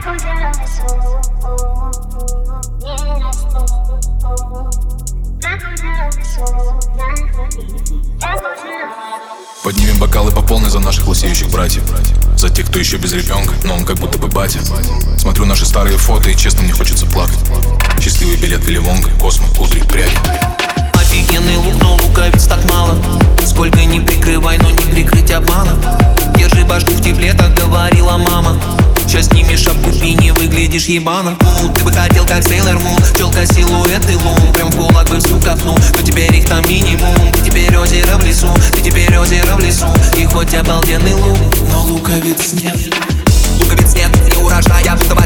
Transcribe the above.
Поднимем бокалы по полной за наших лысеющих братьев, за тех, кто еще без ребенка, но он как будто бы батя. Смотрю наши старые фото и честно мне хочется плакать. Счастливый билет Вилли Вонга, космо, кудри, пряди. Офигенный лук, но луковиц так мало. Сколько ни прикрывай, но не прикрыть обманом. Держи башку в тепле, так говорила мама. Сейчас сними шапку, и не выглядишь ебано. Ты бы хотел как Сейлор Мун, челка, силуэт и лун. Прям в кулак бы всю копнул, но теперь их там минимум. Ты теперь озеро в лесу, ты теперь озеро в лесу. И хоть обалденный лук, но луковиц нет. Луковиц нет, не урожая,